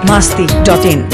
biharmasti.in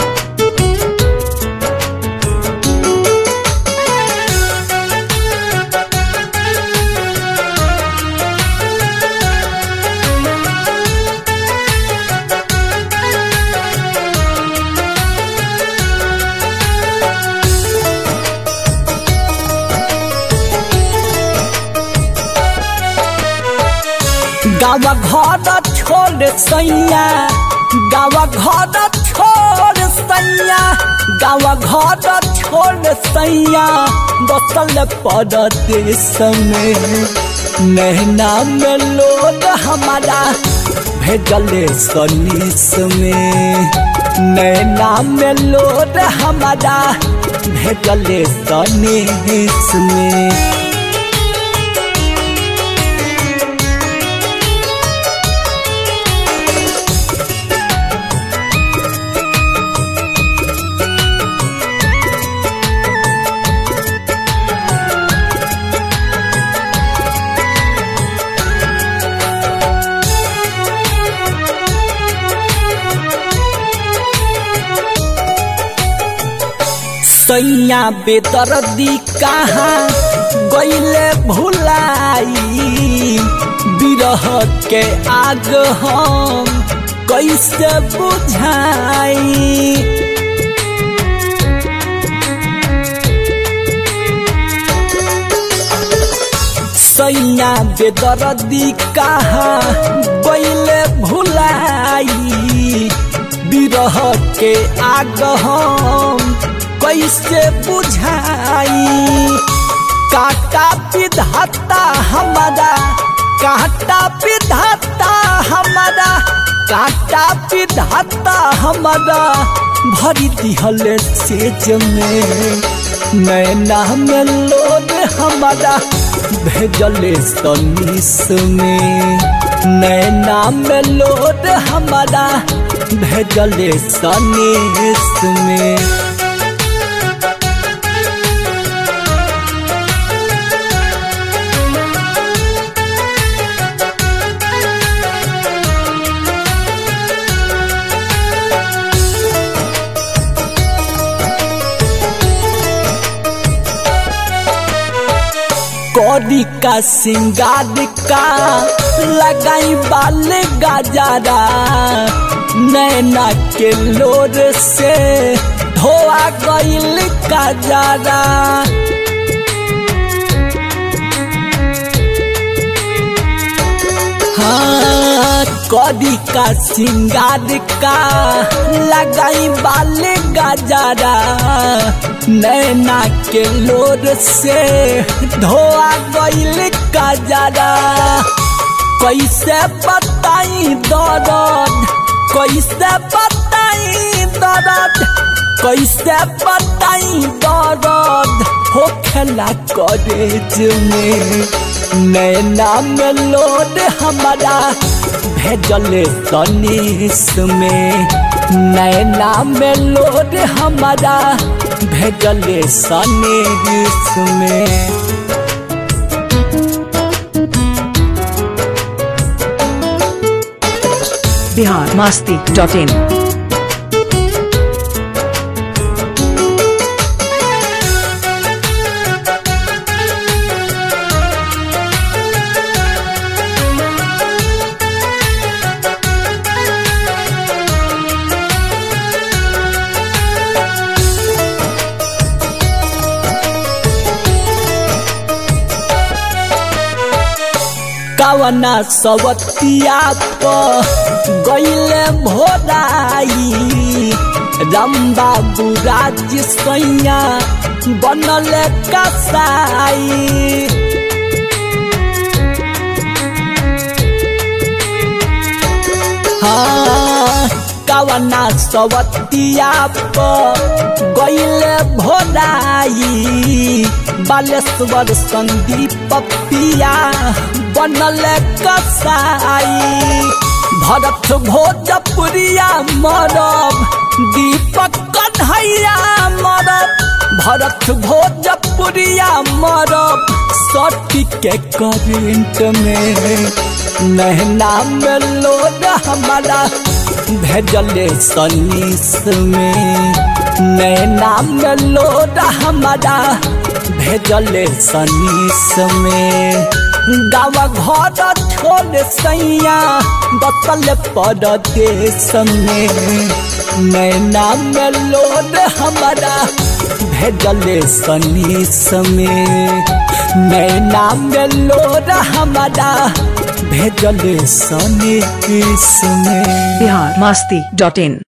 गावा घर छोड़ सैया गावा घर छोड़ सैया गावा घर छोड़ सैया बसल परदेश में नैना में लोग हमारा भेजले सनीस में नैना में लोग हमारा भेजले सनीस में सैया बेदर्दी कहाँ गईले भुलाई बिरह के आग हम कैसे बुझाई सैया बेदर्दी कहाँ गईले भुलाई बिरह के आग हम कैसे बुझाई काटा विधाता हमारा काटा विधाता हमारा काटा विधाता हमारा भरी दिहले सेज में नैना में लोग हमारा भेजले सनीस में नैना में लोग हमारा भेजले सनीस में कौड़ी का सिंगार का लगाई बाल गजरा नैना के लोर से धोआ गईल कजरा हाँ कौड़ी का सिंगार का लगाई बाल गजरा नैना के लोर से धोआ गईल कजरा कैसे बताई दर्द कैसे बताई दर्द कैसे बताई दर्द हो खेला कॉलेज में नैना में लोड हमारा भेजले सनीस में नैना में लोड हमारा भेजले सनीस में biharmasti.in कवना सवतिया गईले भोराई राम बाबू राज सैया बनल कसाई हाँ कवना सवतिया गईले भोराई बालेश्वर संदीप पिया बनल कसाई भरत भोजपुरिया मरब दीपक कन्हैया मरब भरत भोजपुरिया मरब सटी के करेंट में नहना में लोड हमारा भेजले सनीस में नैना में लोड हमारा भेजले सनीस में गावा घर छोड़ सैया बतल परदेश में नैना में लोड हमारा भेजले सनीस में नैना में लोड हमारा भेजले सनीस में बिहार मस्ती.in